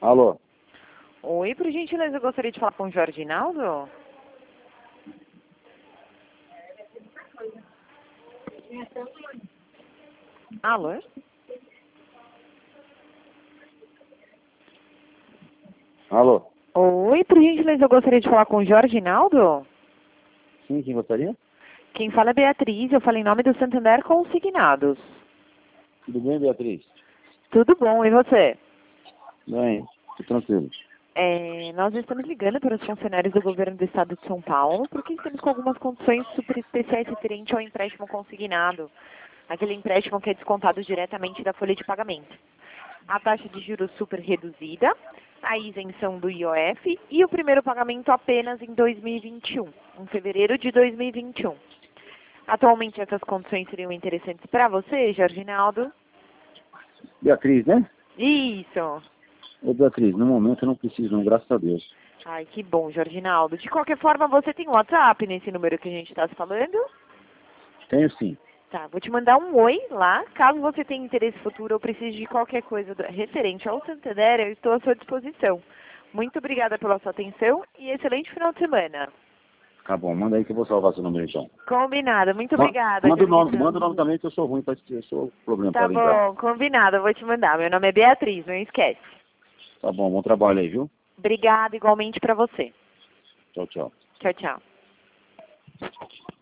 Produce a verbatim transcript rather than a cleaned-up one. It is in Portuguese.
Alô? Oi, por gentileza, eu gostaria de falar com o Jorge Naldo. Alô? Alô? Oi, por gentileza, eu gostaria de falar com o Jorge Naldo. Sim, quem gostaria? Quem fala é Beatriz, eu falo em nome do Santander Consignados. Tudo bem, Beatriz? Tudo bom, e você? Bem, tô tranquilo. É, nós estamos ligando para os funcionários do governo do estado de São Paulo, porque estamos com algumas condições super especiais referente ao empréstimo consignado. Aquele empréstimo que é descontado diretamente da folha de pagamento. A taxa de juros super reduzida, a isenção do I O F e o primeiro pagamento apenas em dois mil e vinte e um, em fevereiro de dois mil e vinte e um. Atualmente essas condições seriam interessantes para você, Jorge Naldo? Beatriz, né? Isso! Ô, Beatriz, no momento eu não preciso, não, graças a Deus. Ai, que bom, Jorge Naldo. De qualquer forma, você tem um WhatsApp nesse número que a gente está se falando? Tenho sim. Tá, vou te mandar um oi lá. Caso você tenha interesse futuro ou precise de qualquer coisa do- referente ao Santander, eu estou à sua disposição. Muito obrigada pela sua atenção e excelente final de semana. Tá bom, manda aí que eu vou salvar seu número então. Combinado. Muito Ma- obrigada, Manda o Jorge nome, Naldo. manda o nome também que eu sou ruim, pra, eu sou problema Tá para lembrar. bom, combinado. Eu vou te mandar. Meu nome é Beatriz, não esquece. Tá bom, bom trabalho aí, viu? Obrigada igualmente para você. Tchau, tchau. Tchau, tchau.